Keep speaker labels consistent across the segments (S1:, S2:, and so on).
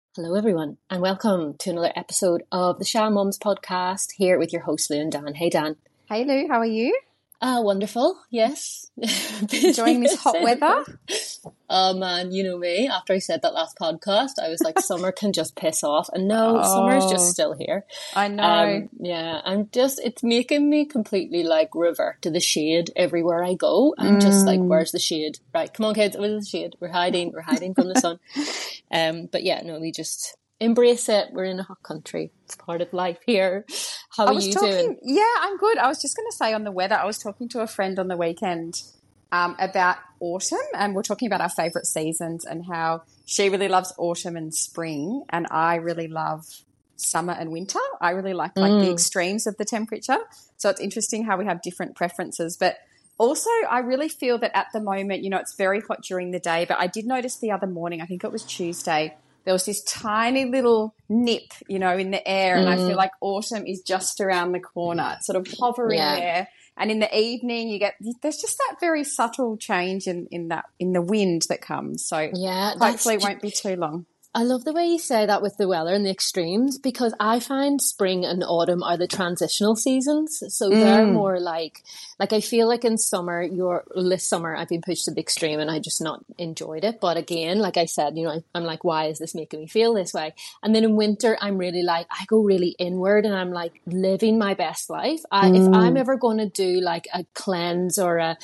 S1: Hello, everyone, and welcome to another episode of the Sha Mums podcast. Here with your host Lou and Dan. Hey, Dan.
S2: Hey Lou, how are you?
S1: Wonderful. Yes,
S2: Enjoying this hot weather?
S1: Oh man, you know me. After I said that last podcast, I was like, "Summer can just piss off," and no, summer's just still here.
S2: I know.
S1: Yeah, it's making me completely like revert to the shade everywhere I go. I'm just like, "Where's the shade?" Right, come on, kids, where's the shade? We're hiding from the sun. But yeah, no, we just embrace it. We're in a hot country. It's part of life here. How are you doing?
S2: Yeah, I'm good. I was just going to say on the weather, I was talking to a friend on the weekend about autumn, and we're talking about our favourite seasons and how she really loves autumn and spring, and I really love summer and winter. I really like the extremes of the temperature. So it's interesting how we have different preferences. But also, I really feel that at the moment, it's very hot during the day, but I did notice the other morning, I think it was Tuesday, there was this tiny little nip, in the air, and I feel like autumn is just around the corner. It's sort of hovering there. And in the evening, there's just that very subtle change in the wind that comes. So hopefully it won't be too long.
S1: I love the way you say that with the weather and the extremes, because I find spring and autumn are the transitional seasons. So they're more like I feel like in summer, this summer I've been pushed to the extreme and I just not enjoyed it. But again, like I said, I'm like, why is this making me feel this way? And then in winter, I'm really like, I go really inward and I'm like living my best life. If I'm ever going to do like a cleanse or a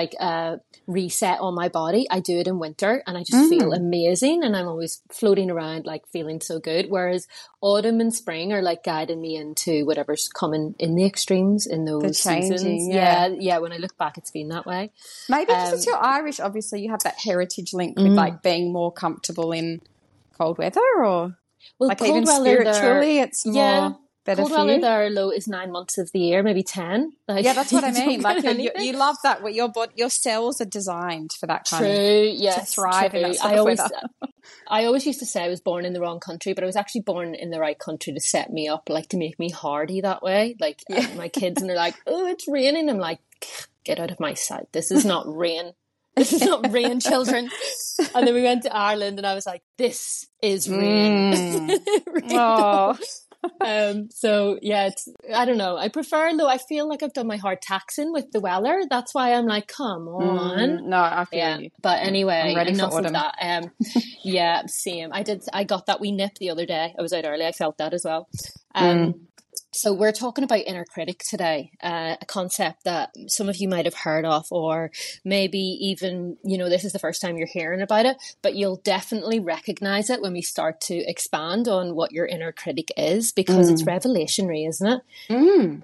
S1: reset on my body, I do it in winter and I just feel amazing and I'm always floating around like feeling so good, whereas autumn and spring are like guiding me into whatever's coming in the extremes in those seasons. Yeah, when I look back it's been that way.
S2: Maybe because you're Irish, obviously you have that heritage link with like being more comfortable in cold weather, or like even spiritually it's more better
S1: cold
S2: for
S1: weather
S2: you.
S1: There low is 9 months of the year, maybe 10.
S2: Yeah, that's what I mean. Like you love that. Your cells are designed for that kind to thrive in that sort of weather.
S1: I always used to say I was born in the wrong country, but I was actually born in the right country to set me up, like to make me hardy that way. Like my kids, and they're like, "Oh, it's raining." I'm like, "Get out of my sight! This is not rain. This is not rain, children." And then we went to Ireland, and I was like, "This is rain."
S2: Oh.
S1: So yeah, I don't know. I prefer, though, I feel like I've done my hard taxing with the weather. That's why I'm like, come on.
S2: No, I feel you.
S1: But anyway,
S2: I'm ready
S1: enough
S2: for
S1: of
S2: autumn.
S1: that. Yeah, same. I got that wee nip the other day. I was out early. I felt that as well. So we're talking about inner critic today, a concept that some of you might have heard of, or maybe even, this is the first time you're hearing about it, but you'll definitely recognize it when we start to expand on what your inner critic is, because it's revelationary, isn't it?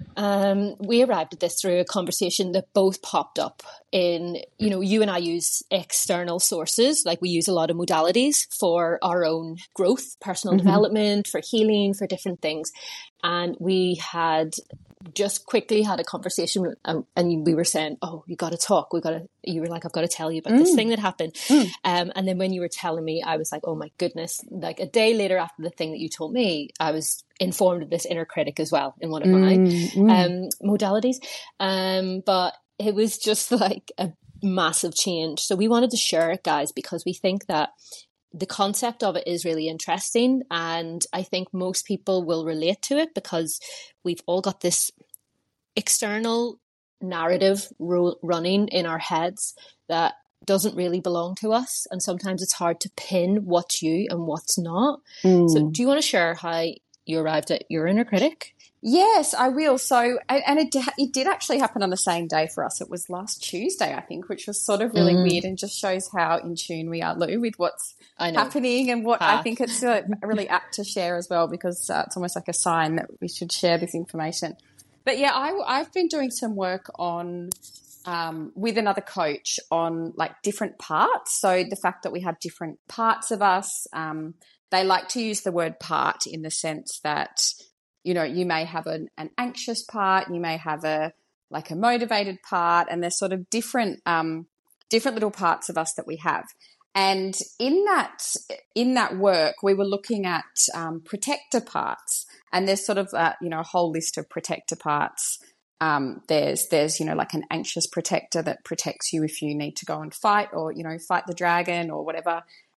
S1: We arrived at this through a conversation that both popped up in, you and I use external sources, like we use a lot of modalities for our own growth, personal development, for healing, for different things. And we had just quickly had a conversation and we were saying, oh, you got to talk. You were like, I've got to tell you about this thing that happened. And then when you were telling me, I was like, oh my goodness, like a day later after the thing that you told me, I was informed of this inner critic as well in one of my modalities. But it was just like a massive change. So we wanted to share it, guys, because we think that the concept of it is really interesting, and I think most people will relate to it because we've all got this external narrative running in our heads that doesn't really belong to us, and sometimes it's hard to pin what's you and what's not. So do you want to share how you arrived at your inner critic?
S2: Yes, I will. So, and it did actually happen on the same day for us. It was last Tuesday, I think, which was sort of really weird and just shows how in tune we are, Lou, with what's happening and what I think it's really apt to share as well, because it's almost like a sign that we should share this information. But yeah, I've been doing some work on with another coach on like different parts. So the fact that we have different parts of us, they like to use the word part in the sense that, you may have an anxious part, you may have a motivated part, and there's sort of different little parts of us that we have. And in that work, we were looking at protector parts, and there's sort of a whole list of protector parts. There's like an anxious protector that protects you if you need to go and fight or fight the dragon or whatever.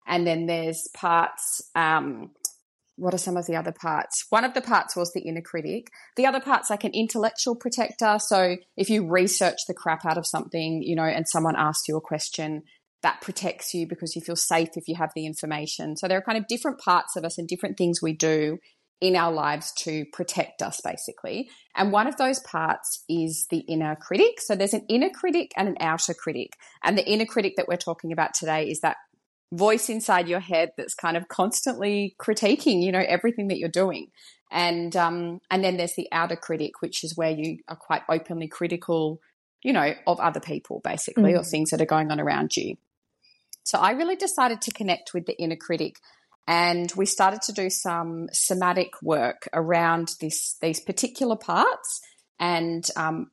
S2: And then there's parts, what are some of the other parts? One of the parts was the inner critic. The other part's like an intellectual protector. So if you research the crap out of something, you know, and someone asks you a question, that protects you because you feel safe if you have the information. So there are kind of different parts of us and different things we do in our lives to protect us, basically. And one of those parts is the inner critic. So there's an inner critic and an outer critic. And the inner critic that we're talking about today is that voice inside your head that's kind of constantly critiquing, you know, everything that you're doing. And then there's the outer critic, which is where you are quite openly critical, you know, of other people, basically, or things that are going on around you. So I really decided to connect with the inner critic, and we started to do some somatic work around these particular parts. And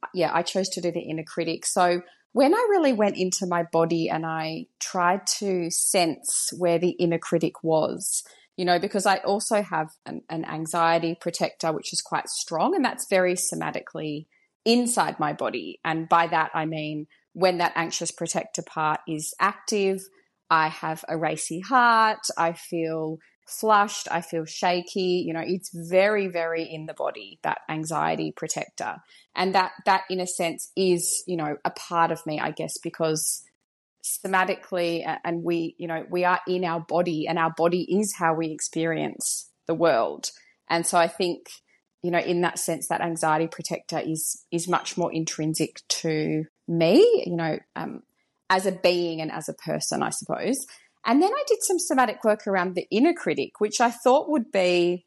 S2: I chose to do the inner critic. So when I really went into my body and I tried to sense where the inner critic was, you know, because I also have an anxiety protector, which is quite strong, and that's very somatically inside my body. And by that, I mean, when that anxious protector part is active, I have a racy heart, I feel flushed, I feel shaky, you know, it's very, very in the body, that anxiety protector. And that in a sense is, you know, a part of me, I guess, because somatically, and we, you know, we are in our body, and our body is how we experience the world. And so I think, you know, in that sense, that anxiety protector is much more intrinsic to me, you know, as a being and as a person, I suppose. And then I did some somatic work around the inner critic, which I thought would be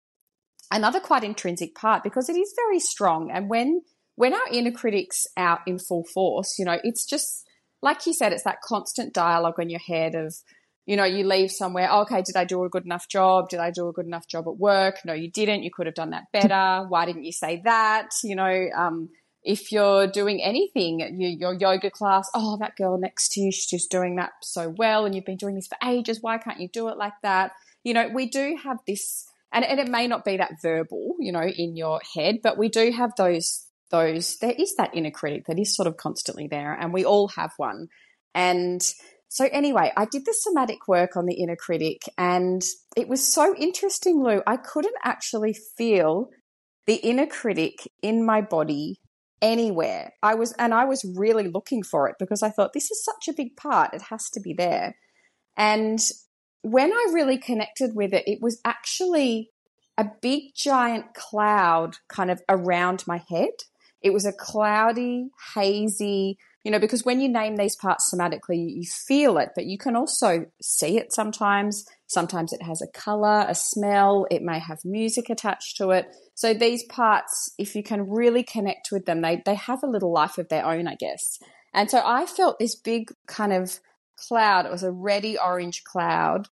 S2: another quite intrinsic part, because it is very strong. And when our inner critic's out in full force, you know, it's just, like you said, it's that constant dialogue in your head of, you know, you leave somewhere, oh, okay, did I do a good enough job? Did I do a good enough job at work? No, you didn't. You could have done that better. Why didn't you say that? You know, if you're doing anything, your yoga class, oh, that girl next to you, she's just doing that so well, and you've been doing this for ages. Why can't you do it like that? You know, we do have this, and it may not be that verbal, you know, in your head, but we do have those, there is that inner critic that is sort of constantly there, and we all have one. And so anyway, I did the somatic work on the inner critic, and it was so interesting, Lou. I couldn't actually feel the inner critic in my body anywhere. I was really looking for it, because I thought, this is such a big part, it has to be there. And when I really connected with it, it was actually a big giant cloud kind of around my head. It was a cloudy, hazy, you know, because when you name these parts somatically, you feel it, but you can also see it sometimes. Sometimes it has a color, a smell, it may have music attached to it. So these parts, if you can really connect with them, they have a little life of their own, I guess. And so I felt this big kind of cloud. It was a reddy orange cloud.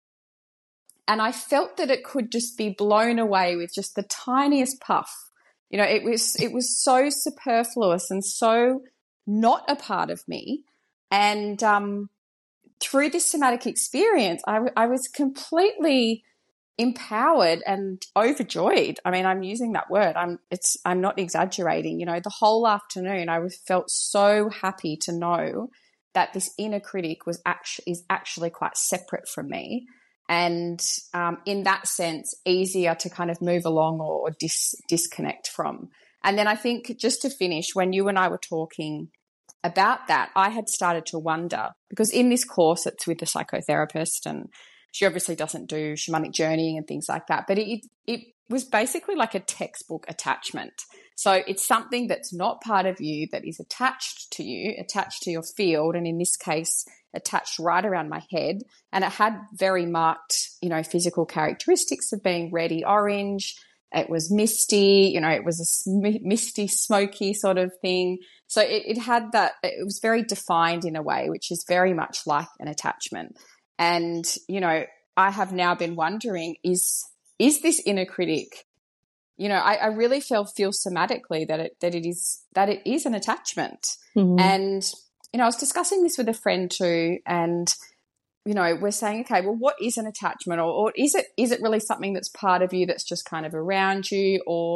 S2: And I felt that it could just be blown away with just the tiniest puff. You know, it was so superfluous and so not a part of me. And through this somatic experience, I was completely empowered and overjoyed. I mean, I'm using that word. I'm not exaggerating. You know, the whole afternoon I felt so happy to know that this inner critic is actually quite separate from me. And in that sense, easier to kind of move along or disconnect from. And then I think, just to finish, when you and I were talking about that, I had started to wonder, because in this course it's with a psychotherapist, and she obviously doesn't do shamanic journeying and things like that, but it was basically like a textbook attachment. So it's something that's not part of you, that is attached to you, attached to your field, and in this case, attached right around my head. And it had very marked, you know, physical characteristics of being reddy orange. It was misty, you know, it was a misty, smoky sort of thing. So it had that, it was very defined in a way, which is very much like an attachment. And, you know, I have now been wondering, is this inner critic, you know, I really feel somatically that it is an attachment. Mm-hmm. And, you know, I was discussing this with a friend too, and, you know, we're saying, okay, well, what is an attachment, or is it really something that's part of you that's just kind of around you, or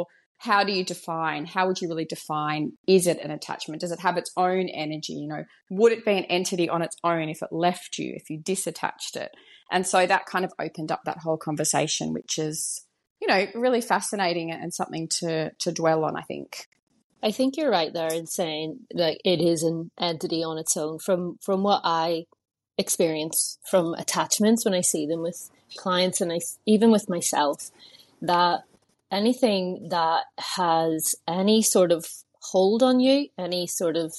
S2: how would you really define, is it an attachment? Does it have its own energy? You know, would it be an entity on its own if it left you, if you disattached it? And so that kind of opened up that whole conversation, which is, you know, really fascinating and something to dwell on, I think.
S1: I think you're right there in saying like it is an entity on its own. From what I experience from attachments when I see them with clients and even with myself, that anything that has any sort of hold on you, any sort of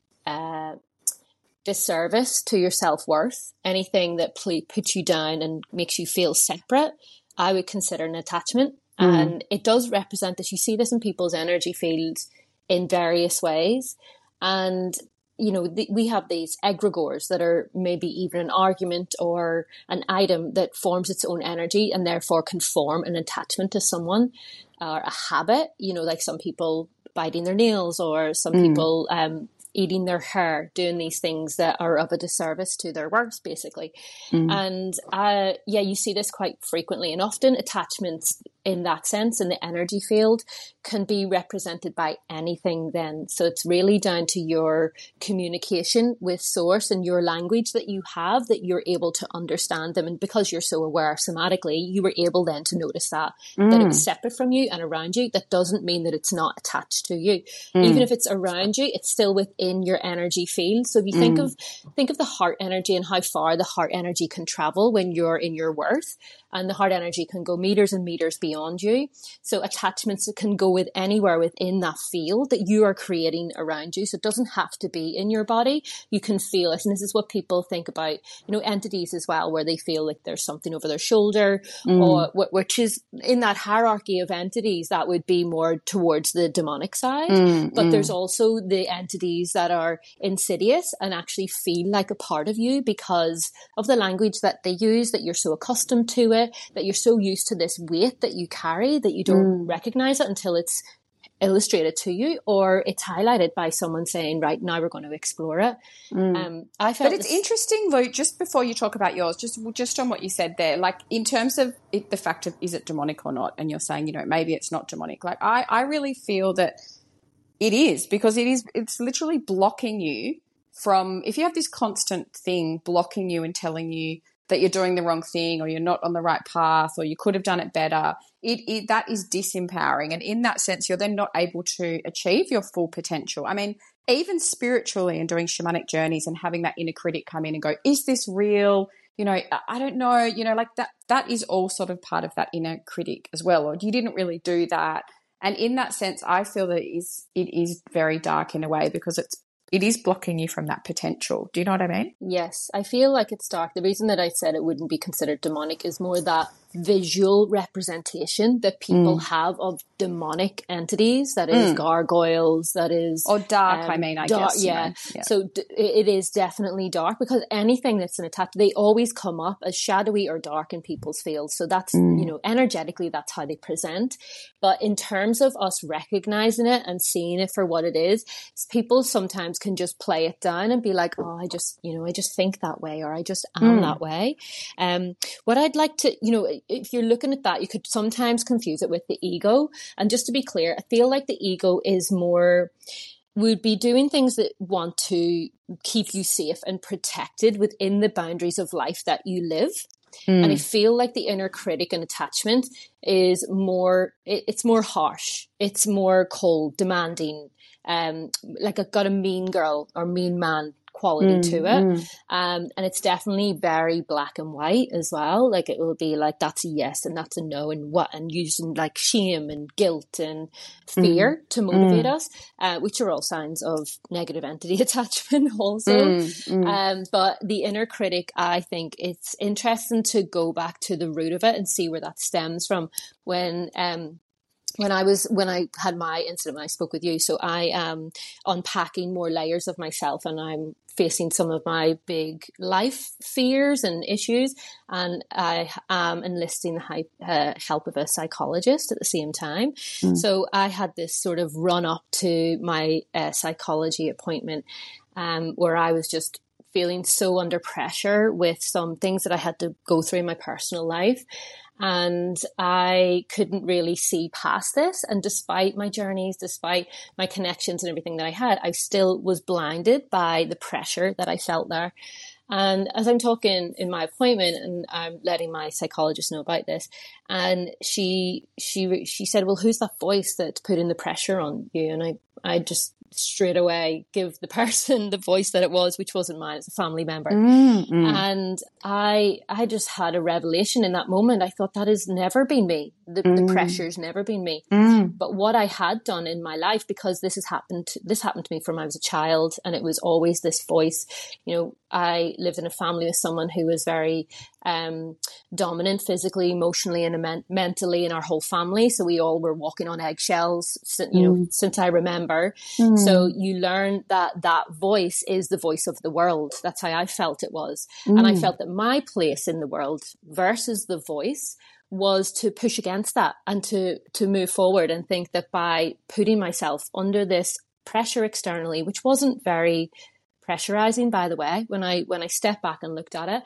S1: disservice to your self-worth, anything that puts you down and makes you feel separate, I would consider an attachment. And it does represent this. You see this in people's energy fields in various ways. And, you know, we have these egregores that are maybe even an argument or an item that forms its own energy and therefore can form an attachment to someone, or a habit, you know, like some people biting their nails, or some people eating their hair, doing these things that are of a disservice to their works, basically. And you see this quite frequently, and often attachments in that sense, in the energy field, can be represented by anything then. So it's really down to your communication with source and your language that you have, that you're able to understand them. And because you're so aware somatically, you were able then to notice that it was separate from you and around you. That doesn't mean that it's not attached to you. Even if it's around you, it's still within your energy field. So if you think of the heart energy and how far the heart energy can travel when you're in your worth, and the heart energy can go meters and meters beyond you. So attachments can go with anywhere within that field that you are creating around you. So it doesn't have to be in your body. You can feel it. And this is what people think about, you know, entities as well, where they feel like there's something over their shoulder, or which is in that hierarchy of entities, that would be more towards the demonic side. But there's also the entities that are insidious and actually feel like a part of you because of the language that they use, that you're so accustomed to it, that you're so used to this weight that you carry that you don't recognize it until it's illustrated to you, or it's highlighted by someone saying, right, now we're going to explore it.
S2: But it's interesting, Lou, just before you talk about yours, just on what you said there, like in terms of the fact of, is it demonic or not? And you're saying, you know, maybe it's not demonic. Like I really feel that it is, because it's literally blocking you from, if you have this constant thing blocking you and telling you that you're doing the wrong thing, or you're not on the right path, or you could have done it better, that is disempowering. And in that sense, you're then not able to achieve your full potential. I mean, even spiritually and doing shamanic journeys and having that inner critic come in and go, is this real? You know, I don't know, you know, like that is all sort of part of that inner critic as well. Or you didn't really do that. And in that sense, I feel that it is very dark in a way, because it is blocking you from that potential. Do you know what I mean?
S1: Yes, I feel like it's dark. The reason that I said it wouldn't be considered demonic is more that visual representation that people have of demonic entities, that is gargoyles, that is...
S2: Or dark, I guess.
S1: Yeah. So it is definitely dark, because anything that's an attack, they always come up as shadowy or dark in people's fields. So that's, you know, energetically, that's how they present. But in terms of us recognizing it and seeing it for what it is, people sometimes can just play it down and be like, oh, I just think that way, or I just am that way. What I'd like to, you know, if you're looking at that, you could sometimes confuse it with the ego. And just to be clear, I feel like the ego is more, would be doing things that want to keep you safe and protected within the boundaries of life that you live. And I feel like the inner critic and attachment is more, it's more harsh. It's more cold, demanding, like got a mean girl or mean man quality to it. And it's definitely very black and white as well. Like it will be like, that's a yes and that's a no, and using like shame and guilt and fear to motivate us, which are all signs of negative entity attachment also. But the inner critic, I think it's interesting to go back to the root of it and see where that stems from. When I had my incident, when I spoke with you, so I am unpacking more layers of myself, and I'm facing some of my big life fears and issues, and I am enlisting the help of a psychologist at the same time. So I had this sort of run up to my psychology appointment, where I was just feeling so under pressure with some things that I had to go through in my personal life. And I couldn't really see past this. And despite my journeys, despite my connections and everything that I had, I still was blinded by the pressure that I felt there. And as I'm talking in my appointment and I'm letting my psychologist know about this, and she said, well, who's that voice that's putting the pressure on you? And I just straight away give the person the voice that it was, which wasn't mine. It's a family member. And I just had a revelation in that moment. I thought, that has never been me. The pressure's never been me. But what I had done in my life, because this happened to me from when I was a child, and it was always this voice. You know, I lived in a family with someone who was very dominant physically, emotionally, and mentally in our whole family. So we all were walking on eggshells, since I remember. So you learn that voice is the voice of the world. That's how I felt it was. And I felt that my place in the world versus the voice was to push against that and to move forward, and think that by putting myself under this pressure externally, which wasn't very pressurizing, by the way, when I stepped back and looked at it,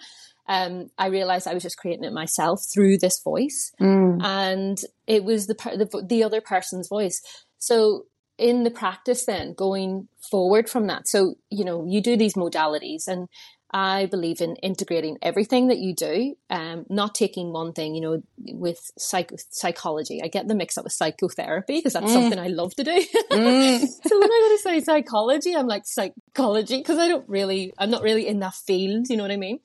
S1: I realized I was just creating it myself through this voice. And it was the other person's voice. So in the practice then, going forward from that, so, you know, you do these modalities, and I believe in integrating everything that you do, not taking one thing, you know, with psychology. I get them mixed up with psychotherapy because that's something I love to do. So when I go to say psychology, I'm like psychology, because I'm not really in that field, you know what I mean?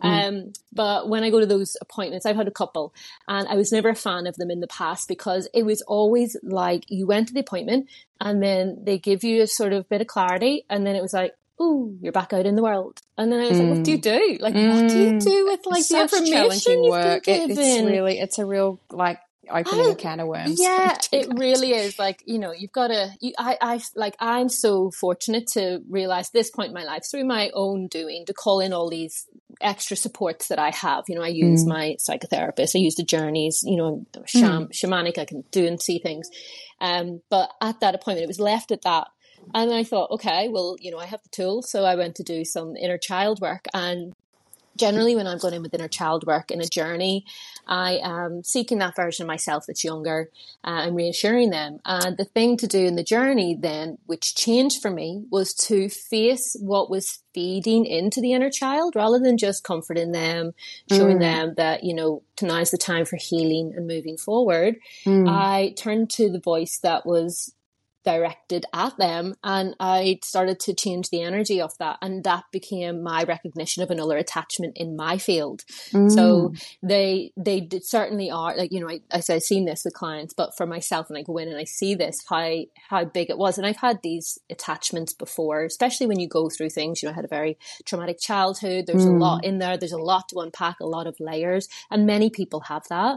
S1: But when I go to those appointments, I've had a couple, and I was never a fan of them in the past, because it was always like you went to the appointment and then they give you a sort of bit of clarity, and then it was like, oh, you're back out in the world. And then I was like, what do you do? Like, what do you do with like the information you've been given?
S2: It's a real like opening a can of worms.
S1: Yeah, it really is. Like, you know, you've got to, I'm so fortunate to realize this point in my life through my own doing, to call in all these extra supports that I have. You know, I use my psychotherapist, I use the journeys, you know, shamanic, I can do and see things. But at that appointment, it was left at that. And I thought, okay, well, you know, I have the tools. So I went to do some inner child work. And generally when I'm going in with inner child work in a journey, I am seeking that version of myself that's younger, and reassuring them. And the thing to do in the journey then, which changed for me, was to face what was feeding into the inner child, rather than just comforting them, showing them that, you know, tonight's the time for healing and moving forward. I turned to the voice that was directed at them, and I started to change the energy of that, and that became my recognition of another attachment in my field. So they certainly are, like, you know, I've seen this with clients, but for myself, and I go in and I see this, how big it was. And I've had these attachments before, especially when you go through things. You know, I had a very traumatic childhood. There's a lot in there. There's a lot to unpack, a lot of layers, and many people have that.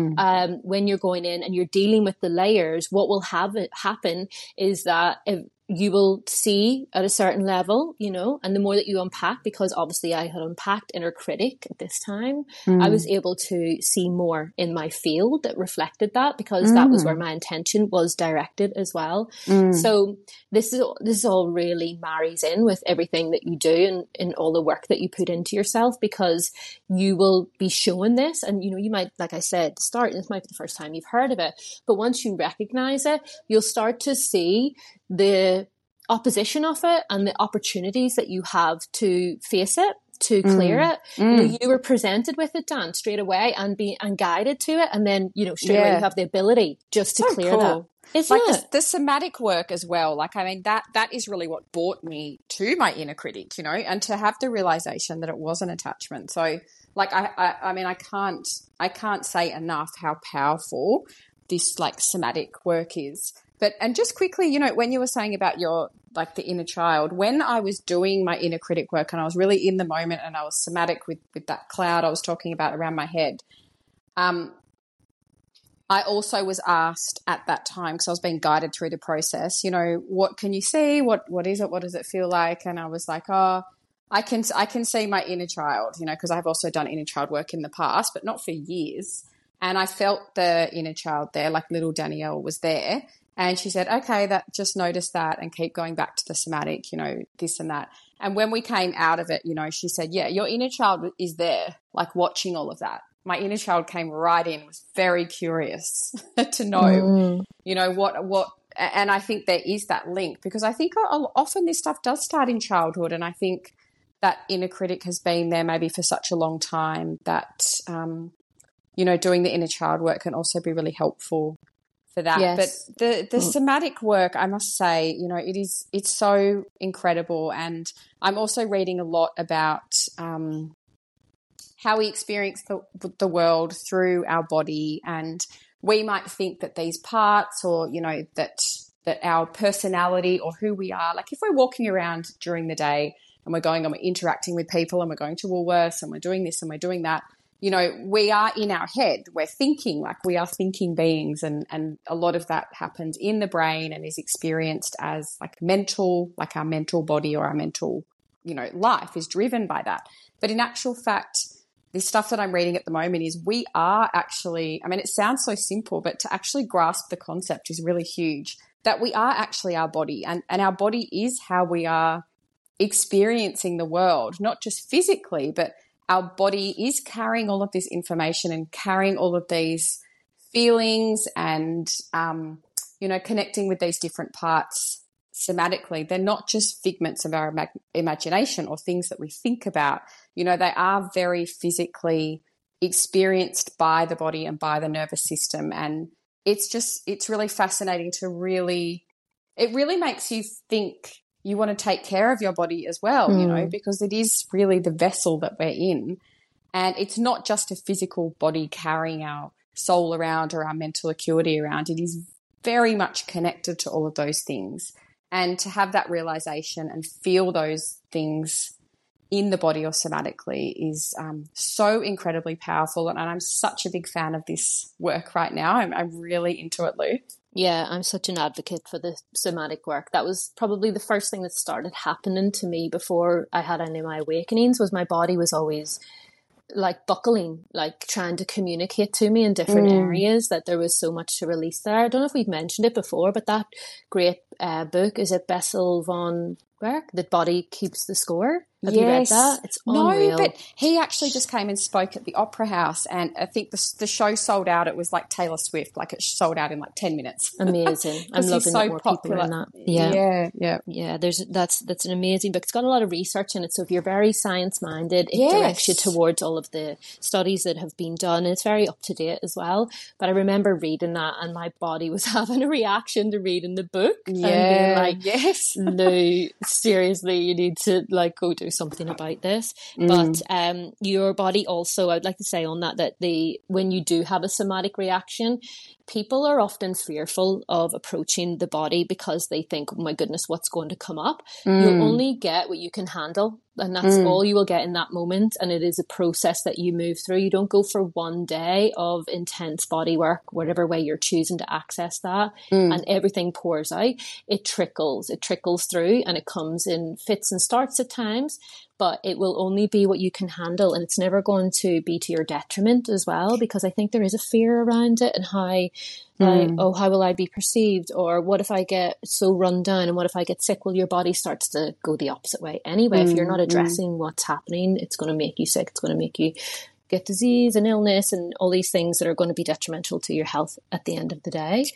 S1: When you're going in and you're dealing with the layers, what will happen is that if you will see at a certain level, you know, and the more that you unpack, because obviously I had unpacked inner critic at this time, I was able to see more in my field that reflected that, because that was where my intention was directed as well. So this all really marries in with everything that you do, and all the work that you put into yourself, because you will be showing this, and, you know, you might, like I said at the start, this might be the first time you've heard of it, but once you recognize it, you'll start to see the opposition of it and the opportunities that you have to face it, to clear it. You know, you were presented with it, Dan, straight away, and guided to it, and then, you know, straight away you have the ability just to clear that.
S2: It's like the somatic work as well. Like, I mean, that is really what brought me to my inner critic, you know, and to have the realization that it was an attachment. So, like, I mean, I can't say enough how powerful this like somatic work is. But, and just quickly, you know, when you were saying about your, like, the inner child, when I was doing my inner critic work and I was really in the moment and I was somatic with that cloud I was talking about around my head, I also was asked at that time, because I was being guided through the process, you know, what can you see? What is it? What does it feel like? And I was like, oh, I can see my inner child, you know, because I've also done inner child work in the past, but not for years. And I felt the inner child there, like little Danielle was there. And she said, okay, just notice that and keep going back to the somatic, this and that. And when we came out of it, she said, yeah, your inner child is there, like watching all of that. My inner child came right in, was very curious to know, what, and I think there is that link, because I think often this stuff does start in childhood. And I think that inner critic has been there maybe for such a long time that, doing the inner child work can also be really helpful for that. Yes. But the somatic work, I must say, it's so incredible. And I'm also reading a lot about how we experience the world through our body. And we might think that these parts or, that our personality or who we are, like if we're walking around during the day and we're going and we're interacting with people and we're going to Woolworths and we're doing this and we're doing that, we are in our head. We're thinking, like we are thinking beings, and a lot of that happens in the brain and is experienced as like mental, like our mental body or our mental, life is driven by that. But in actual fact, the stuff that I'm reading at the moment is we are actually, it sounds so simple, but to actually grasp the concept is really huge, that we are actually our body, and our body is how we are experiencing the world, not just physically, but our body is carrying all of this information and carrying all of these feelings and, connecting with these different parts somatically. They're not just figments of our imagination or things that we think about. They are very physically experienced by the body and by the nervous system. And it's really fascinating it really makes you think you want to take care of your body as well, because it is really the vessel that we're in. And it's not just a physical body carrying our soul around or our mental acuity around. It is very much connected to all of those things. And to have that realization and feel those things in the body or somatically is so incredibly powerful. And I'm such a big fan of this work right now. I'm really into it, Lou.
S1: Yeah, I'm such an advocate for the somatic work. That was probably the first thing that started happening to me before I had any of my awakenings, was my body was always like buckling, like trying to communicate to me in different areas, that there was so much to release there. I don't know if we've mentioned it before, but that great book, is it Bessel van Werk, The Body Keeps the Score? Have you read that? It's unreal.
S2: No, but he actually just came and spoke at the Opera House, and I think the show sold out. It was like Taylor Swift, like it sold out in like 10 minutes.
S1: Amazing. I'm loving that more popular. People in that. Yeah. That's an amazing book. It's got a lot of research in it. So if you're very science minded, it directs you towards all of the studies that have been done. And it's very up to date as well. But I remember reading that, and my body was having a reaction to reading the book.
S2: Yeah.
S1: And being like, no, seriously, you need to like go do something about this. But your body also, I'd like to say on that when you do have a somatic reaction, people are often fearful of approaching the body because they think, oh my goodness, what's going to come up? You'll only get what you can handle, and that's all you will get in that moment. And it is a process that you move through. You don't go for one day of intense body work, whatever way you're choosing to access that, and everything pours out. It trickles through, and it comes in fits and starts at times, but it will only be what you can handle, and it's never going to be to your detriment as well, because I think there is a fear around it, and how will I be perceived, or what if I get so run down, and what if I get sick? Well, your body starts to go the opposite way anyway. If you're not addressing what's happening, it's going to make you sick. It's going to make you get disease and illness and all these things that are going to be detrimental to your health at the end of the day.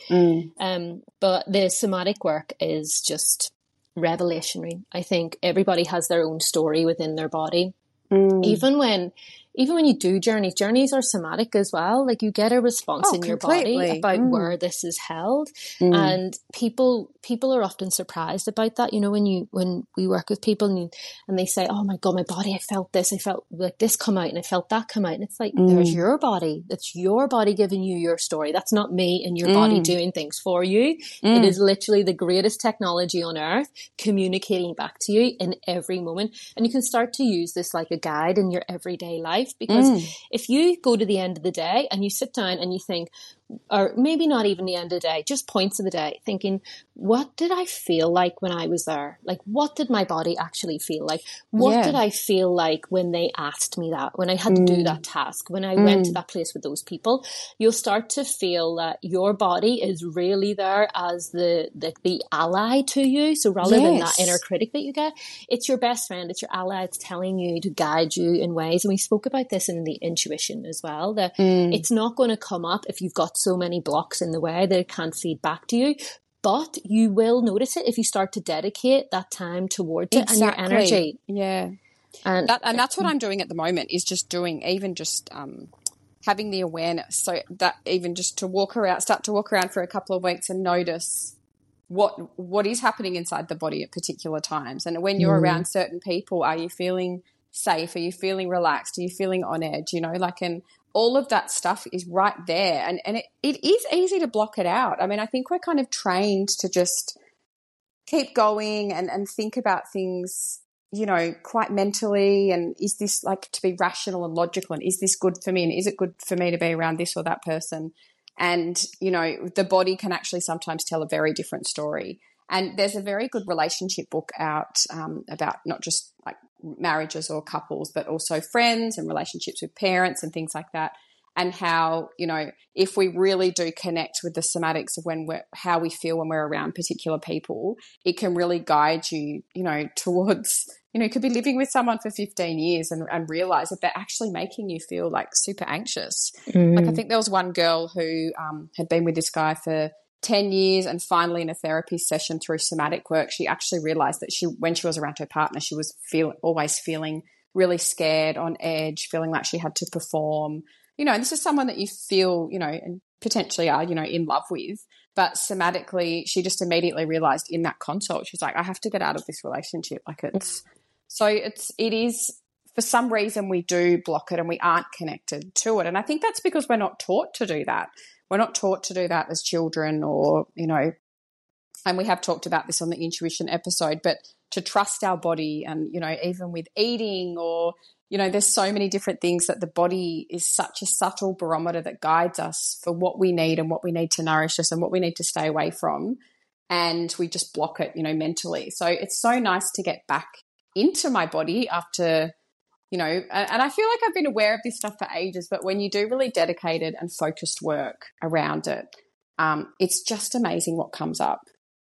S1: But the somatic work is just revelationary. I think everybody has their own story within their body. Even when you do journeys are somatic as well. Like you get a response in your body about where this is held. And people are often surprised about that. When we work with people and they say, oh my God, my body, I felt this, I felt like this come out, and I felt that come out. And it's like, there's your body. That's your body giving you your story. That's not me and your body doing things for you. It is literally the greatest technology on earth communicating back to you in every moment. And you can start to use this like a guide in your everyday life, because if you go to the end of the day and you sit down and you think, or maybe not even the end of the day, just points of the day, thinking, what did I feel like when I was there? Like, what did my body actually feel like? What did I feel like when they asked me that, when I had to do that task, when I went to that place with those people? You'll start to feel that your body is really there as the ally to you. So rather than that inner critic that you get, it's your best friend, it's your ally. It's telling you to guide you in ways. And we spoke about this in the intuition as well, that it's not going to come up if you've got so many blocks in the way that it can't feed back to you. But you will notice it if you start to dedicate that time towards it and your energy.
S2: Yeah. And that's what I'm doing at the moment, is just doing, even just having the awareness. So that even just start to walk around for a couple of weeks and notice what is happening inside the body at particular times. And when you're around certain people, are you feeling safe? Are you feeling relaxed? Are you feeling on edge? And all of that stuff is right there. And it is easy to block it out. I mean, I think we're kind of trained to just keep going and think about things, quite mentally. And is this like to be rational and logical? And is this good for me? And is it good for me to be around this or that person? And, the body can actually sometimes tell a very different story. And there's a very good relationship book out about not just like marriages or couples, but also friends and relationships with parents and things like that. And how, if we really do connect with the somatics of how we feel when we're around particular people, it can really guide you, towards, you could be living with someone for 15 years and realize that they're actually making you feel like super anxious. Like I think there was one girl who had been with this guy for 10 years, and finally in a therapy session through somatic work, she actually realized that when she was around her partner, she was always feeling really scared, on edge, feeling like she had to perform. And this is someone that you feel, and potentially are, in love with. But somatically, she just immediately realized in that consult, she's like, I have to get out of this relationship. Like it is, for some reason we do block it and we aren't connected to it. And I think that's because we're not taught to do that. We're not taught to do that as children, or, and we have talked about this on the intuition episode, but to trust our body and, even with eating or, there's so many different things that the body is such a subtle barometer that guides us for what we need and what we need to nourish us and what we need to stay away from. And we just block it, mentally. So it's so nice to get back into my body after, and I feel like I've been aware of this stuff for ages, but when you do really dedicated and focused work around it, it's just amazing what comes up.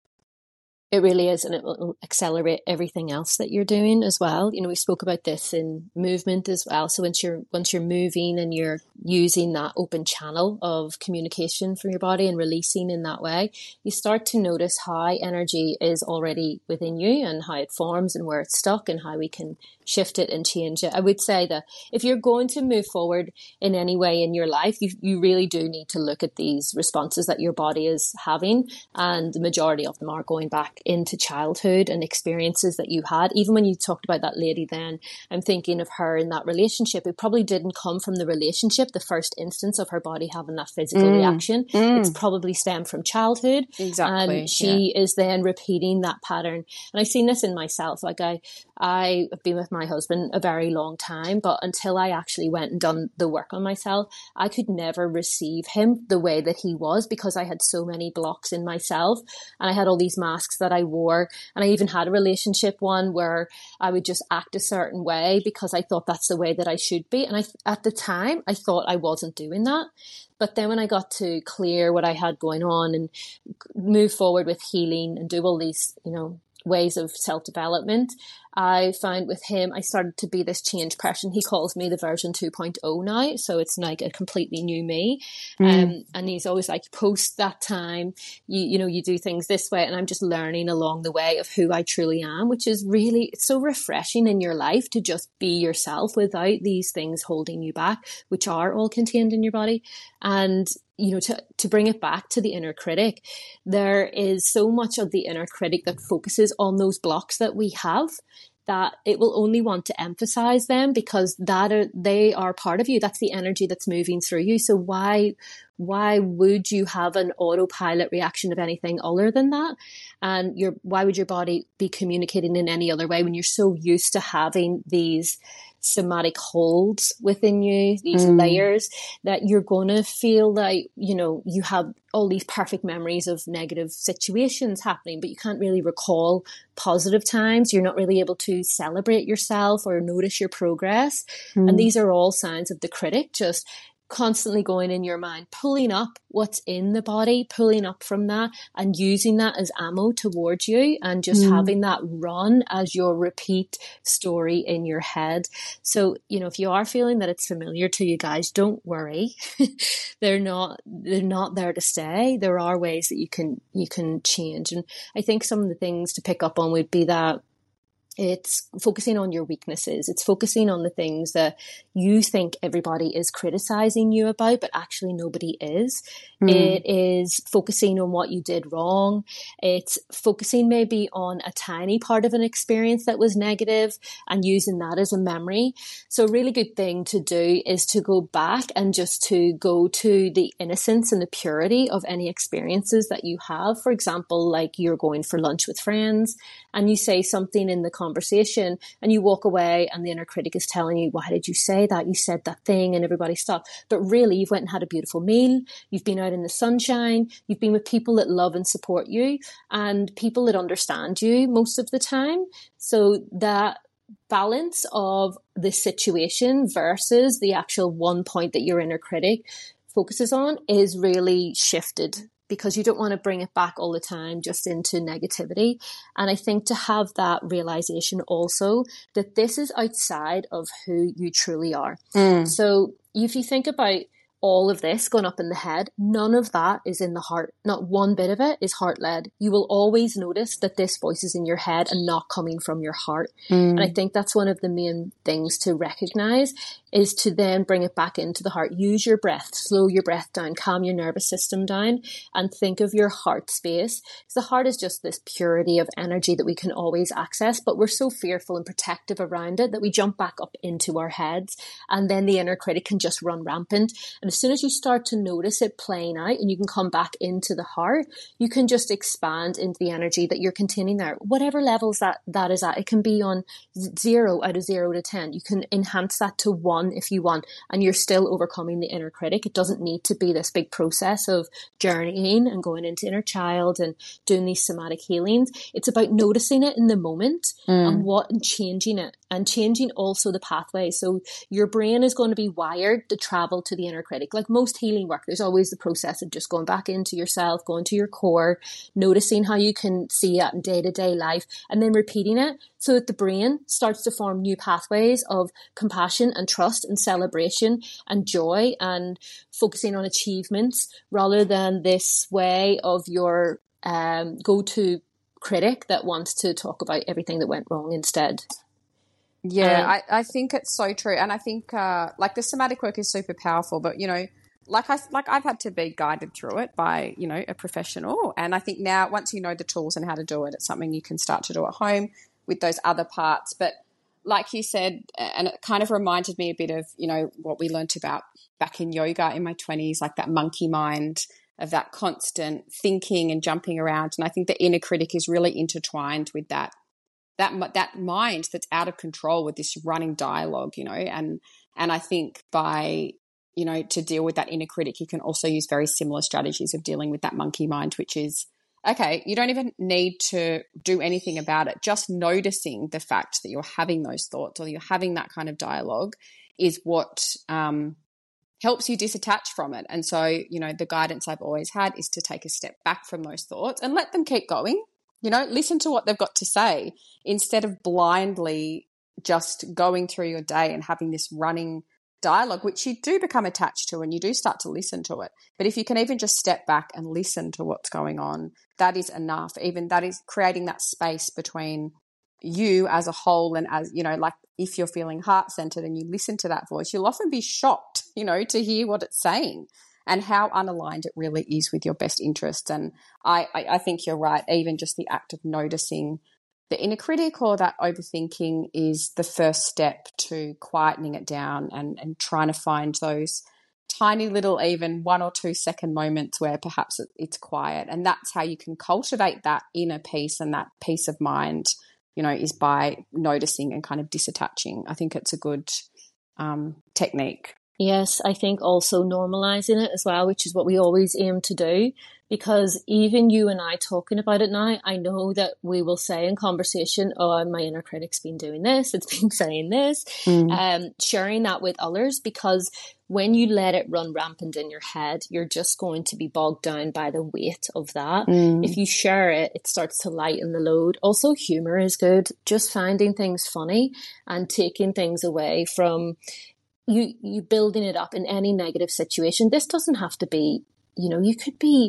S1: It really is, and it will accelerate everything else that you're doing as well. We spoke about this in movement as well. So once you're moving and you're using that open channel of communication from your body and releasing in that way, you start to notice how energy is already within you and how it forms and where it's stuck and how we can shift it and change it. I would say that if you're going to move forward in any way in your life, you really do need to look at these responses that your body is having, and the majority of them are going back into childhood and experiences that you had. Even when you talked about that lady then, I'm thinking of her in that relationship. It probably didn't come from the relationship, the first instance of her body having that physical reaction. It's probably stemmed from childhood.
S2: Exactly.
S1: And she is then repeating that pattern. And I've seen this in myself. Like I've been with my husband a very long time, but until I actually went and done the work on myself, I could never receive him the way that he was, because I had so many blocks in myself and I had all these masks that I wore. And I even had a relationship one where I would just act a certain way because I thought that's the way that I should be. And at the time, I thought I wasn't doing that. But then when I got to clear what I had going on and move forward with healing and do all these, ways of self-development, I found with him, I started to be this change person. He calls me the version 2.0 now. So it's like a completely new me. And he's always like, post that time, you do things this way. And I'm just learning along the way of who I truly am, which is really, it's so refreshing in your life to just be yourself without these things holding you back, which are all contained in your body. And to bring it back to the inner critic, there is so much of the inner critic that focuses on those blocks that we have, that it will only want to emphasize them because they are part of you. That's the energy that's moving through you. So why would you have an autopilot reaction of anything other than that? And why would your body be communicating in any other way when you're so used to having these somatic holds within you, these layers that you're going to feel like, you have all these perfect memories of negative situations happening, but you can't really recall positive times. You're not really able to celebrate yourself or notice your progress. And these are all signs of the critic just constantly going in your mind, pulling up what's in the body, pulling up from that and using that as ammo towards you, and just having that run as your repeat story in your head. So, if you are feeling that it's familiar to you guys, don't worry. They're not there to stay. There are ways that you can change. And I think some of the things to pick up on would be that it's focusing on your weaknesses. It's focusing on the things that you think everybody is criticizing you about, but actually nobody is. It is focusing on what you did wrong. It's focusing maybe on a tiny part of an experience that was negative and using that as a memory. So a really good thing to do is to go back and just to go to the innocence and the purity of any experiences that you have. For example, like you're going for lunch with friends and you say something in the conversation and you walk away and the inner critic is telling you, why did you say that? You said that thing, and everybody stopped. But really, you've went and had a beautiful meal. You've been out in the sunshine. You've been with people that love and support you and people that understand you most of the time. So that balance of the situation versus the actual one point that your inner critic focuses on is really shifted, because you don't want to bring it back all the time just into negativity. And I think to have that realization also that this is outside of who you truly are. So if you think about all of this going up in the head, none of that is in the heart. Not one bit of it is heart-led. You will always notice that this voice is in your head and not coming from your heart. And I think that's one of the main things to recognize, is to then bring it back into the heart. Use your breath, slow your breath down, calm your nervous system down, and think of your heart space. The heart is just this purity of energy that we can always access, but we're so fearful and protective around it that we jump back up into our heads, and then the inner critic can just run rampant. And as soon as you start to notice it playing out and you can come back into the heart, you can just expand into the energy that you're containing there. Whatever levels that is at, it can be on 0 out of 0 to 10. You can enhance that to 1 if you want, and you're still overcoming the inner critic. It doesn't need to be this big process of journeying and going into inner child and doing these somatic healings. It's about noticing it in the moment and changing it, and changing also the pathway. So your brain is going to be wired to travel to the inner critic. Like most healing work, there's always the process of just going back into yourself, going to your core, noticing how you can see it in day-to-day life, and then repeating it so that the brain starts to form new pathways of compassion and trust and celebration and joy and focusing on achievements, rather than this way of your go-to critic that wants to talk about everything that went wrong instead.
S2: Yeah, I think it's so true. And I think like the somatic work is super powerful, but I've had to be guided through it by, a professional. And I think now, once you know the tools and how to do it, it's something you can start to do at home with those other parts. But like you said, and it kind of reminded me a bit of, what we learnt about back in yoga in my 20s, like that monkey mind of that constant thinking and jumping around. And I think the inner critic is really intertwined with that mind that's out of control with this running dialogue, and I think by, to deal with that inner critic, you can also use very similar strategies of dealing with that monkey mind, which is, okay, you don't even need to do anything about it. Just noticing the fact that you're having those thoughts or you're having that kind of dialogue is what helps you disattach from it. And so, the guidance I've always had is to take a step back from those thoughts and let them keep going. Listen to what they've got to say instead of blindly just going through your day and having this running dialogue, which you do become attached to and you do start to listen to it. But if you can even just step back and listen to what's going on, that is enough. Even that is creating that space between you as a whole and as, like if you're feeling heart-centered and you listen to that voice, you'll often be shocked, to hear what it's saying and how unaligned it really is with your best interests. And I think you're right. Even just the act of noticing the inner critic or that overthinking is the first step to quietening it down and trying to find those tiny little, even 1 or 2 second moments where perhaps it's quiet. And that's how you can cultivate that inner peace and that peace of mind is by noticing and kind of disattaching. I think it's a good technique.
S1: Yes, I think also normalizing it as well, which is what we always aim to do, because even you and I talking about it now, I know that we will say in conversation, oh, my inner critic's been doing this, it's been saying this, sharing that with others, because when you let it run rampant in your head, you're just going to be bogged down by the weight of that. If you share it, it starts to lighten the load. Also, humor is good. Just finding things funny and taking things away from you building it up in any negative situation. This doesn't have to be, you could be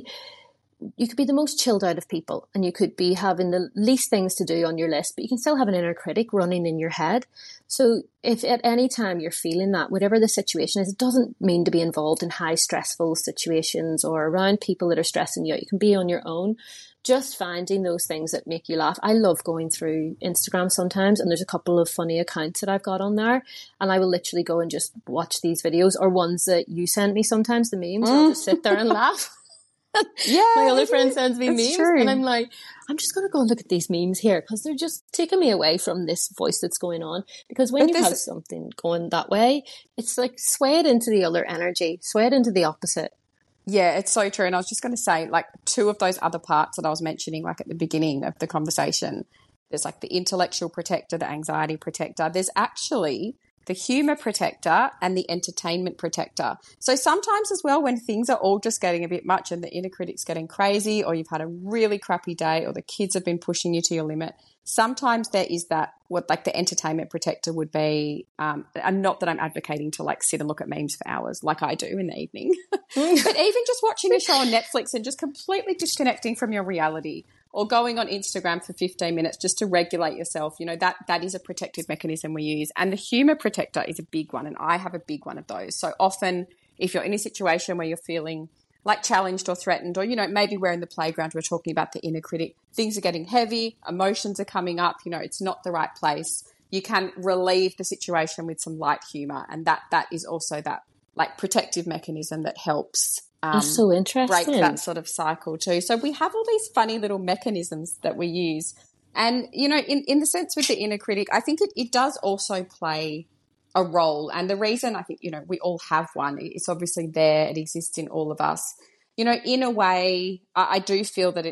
S1: the most chilled out of people, and you could be having the least things to do on your list, but you can still have an inner critic running in your head. So if at any time you're feeling that, whatever the situation is, it doesn't mean to be involved in high stressful situations or around people that are stressing you out. You can be on your own. Just finding those things that make you laugh. I love going through Instagram sometimes, and there's a couple of funny accounts that I've got on there, and I will literally go and just watch these videos, or ones that you send me sometimes, the memes. I'll just sit there and laugh.
S2: Yeah,
S1: my other friend sends me memes,
S2: true.
S1: and I'm like, I'm just going to go and look at these memes here, because they're just taking me away from this voice that's going on. Because when you have something going that way, it's like sway it into the other energy, sway it into the opposite.
S2: Yeah, it's so true. And I was just going to say, like, two of those other parts that I was mentioning, like at the beginning of the conversation, there's like the intellectual protector, the anxiety protector. There's actually the humor protector and the entertainment protector. So sometimes as well, when things are all just getting a bit much and the inner critic's getting crazy, or you've had a really crappy day, or the kids have been pushing you to your limit, sometimes there is that, what like the entertainment protector would be, and not that I'm advocating to like sit and look at memes for hours like I do in the evening, but even just watching a show on Netflix and just completely disconnecting from your reality, or going on Instagram for 15 minutes just to regulate yourself, that is a protective mechanism we use. And the humor protector is a big one, and I have a big one of those. So often if you're in a situation where you're feeling like challenged or threatened, or, maybe we're in the playground, we're talking about the inner critic, things are getting heavy, emotions are coming up, it's not the right place. You can relieve the situation with some light humor. And that is also that like protective mechanism that helps
S1: That's so interesting.
S2: break that sort of cycle too. So we have all these funny little mechanisms that we use. And, in the sense with the inner critic, I think it does also play a role. And the reason I think, we all have one, it's obviously there, it exists in all of us. In a way, I do feel that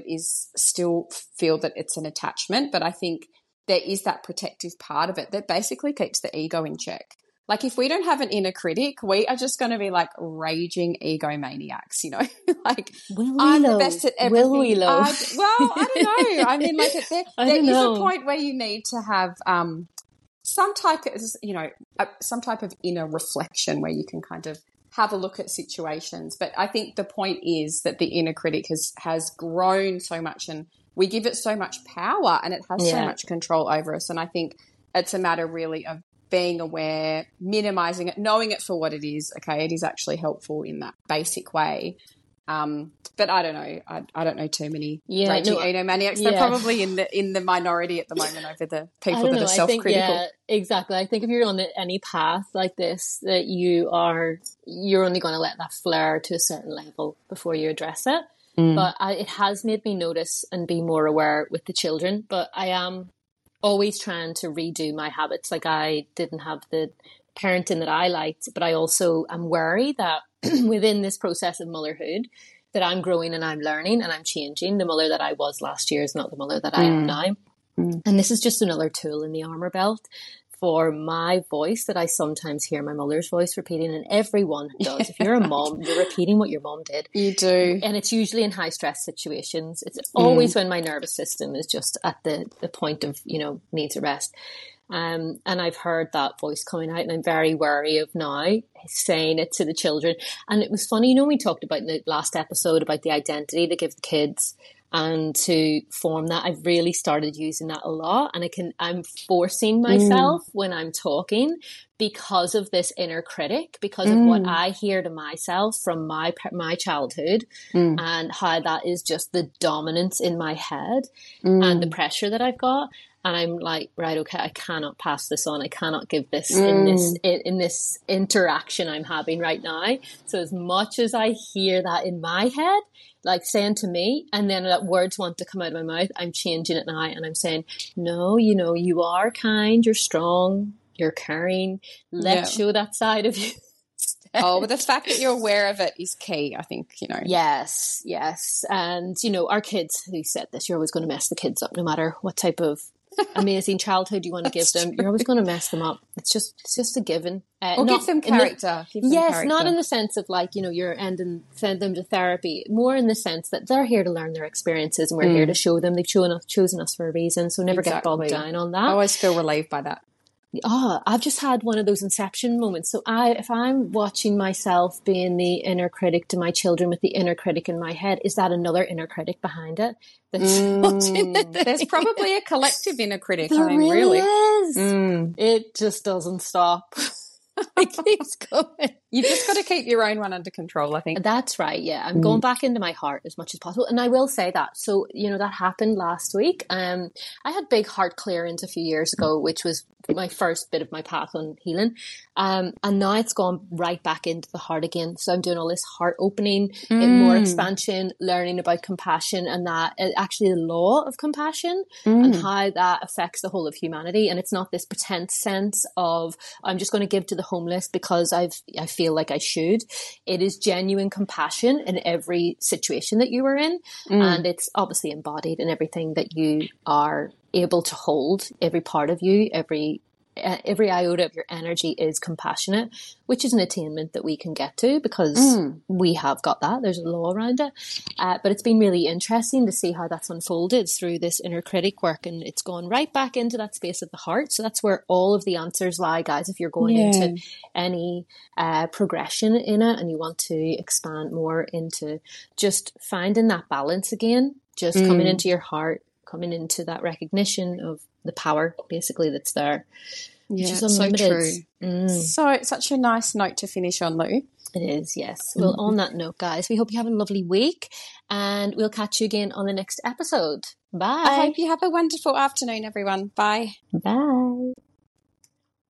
S2: that it's an attachment, but I think there is that protective part of it that basically keeps the ego in check. Like if we don't have an inner critic, we are just going to be like raging egomaniacs, like I'm the best at everything.
S1: Will we, Lo?
S2: I don't know. I mean, like there is a point where you need to have some type of inner reflection where you can kind of have a look at situations. But I think the point is that the inner critic has grown so much, and we give it so much power, and it has so much control over us. And I think it's a matter really of being aware, minimizing it, knowing it for what it is. Okay, it is actually helpful in that basic way. But I don't know. I don't know too many raging egomaniacs. They're probably in the minority at the moment over the people that are self-critical.
S1: Yeah, exactly. I think if you're on any path like this, that you're only going to let that flare to a certain level before you address it. But it has made me notice and be more aware with the children. But I am always trying to redo my habits. Like I didn't have the parenting that I liked, but I also am worried that within this process of motherhood that I'm growing and I'm learning and I'm changing. The mother that I was last year is not the mother that I am now. And this is just another tool in the armor belt for my voice, that I sometimes hear my mother's voice repeating, and everyone does. If you're a mom, you're repeating what your mom did.
S2: You do.
S1: And it's usually in high stress situations. It's always when my nervous system is just at the point of, needs a rest. And I've heard that voice coming out, and I'm very wary of now saying it to the children. And it was funny, we talked about in the last episode about the identity to give the kids and to form that. I've really started using that a lot, and I'm forcing myself when I'm talking because of this inner critic, because of what I hear to myself from my childhood, and how that is just the dominance in my head and the pressure that I've got. and I'm like, right, okay, I cannot pass this on. I cannot give this in this interaction I'm having right now. So as much as I hear that in my head, like saying to me, and then that words want to come out of my mouth, I'm changing it now, and I'm saying, no, you are kind, you're strong, you're caring. Let's show that side of you.
S2: Oh, but the fact that you're aware of it is key, I think,
S1: Yes. And, our kids, who said this, you're always going to mess the kids up no matter what type of amazing childhood you want to give them. You're always going to mess them up. It's just a given.
S2: Or give them character.
S1: Not in the sense of like, you're send them to therapy. More in the sense that they're here to learn their experiences and we're here to show them. They've chosen us for a reason. So never get bogged down on that.
S2: I always feel relieved by that.
S1: I've just had one of those inception moments. So if I'm watching myself being the inner critic to my children with the inner critic in my head, is that another inner critic behind it?
S2: There's probably a collective inner critic.
S1: There really is. It just doesn't stop. It keeps going.
S2: You've just got to keep your own one under control, I think.
S1: That's right, yeah. I'm going back into my heart as much as possible. And I will say that. So, that happened last week. I had big heart clearance a few years ago, which was my first bit of my path on healing. And now it's gone right back into the heart again. So I'm doing all this heart opening, more expansion, learning about compassion and that actually the law of compassion and how that affects the whole of humanity. And it's not this pretense sense of I'm just going to give to the homeless because I feel like I should. It is genuine compassion in every situation that you are in. And it's obviously embodied in everything that you are able to hold. Every part of you, every iota of your energy is compassionate, which is an attainment that we can get to because we have got that. There's a law around it. But it's been really interesting to see how that's unfolded through this inner critic work, and it's gone right back into that space of the heart. So that's where all of the answers lie, guys. If you're going into any progression in it and you want to expand more into just finding that balance again, just coming into your heart, coming into that recognition of the power basically that's there.
S2: Yeah, so true. So such a nice note to finish on, Lou.
S1: It is, yes. Well, on that note, guys, we hope you have a lovely week and we'll catch you again on the next episode. Bye.
S2: I hope you have a wonderful afternoon, everyone. Bye.
S1: Bye.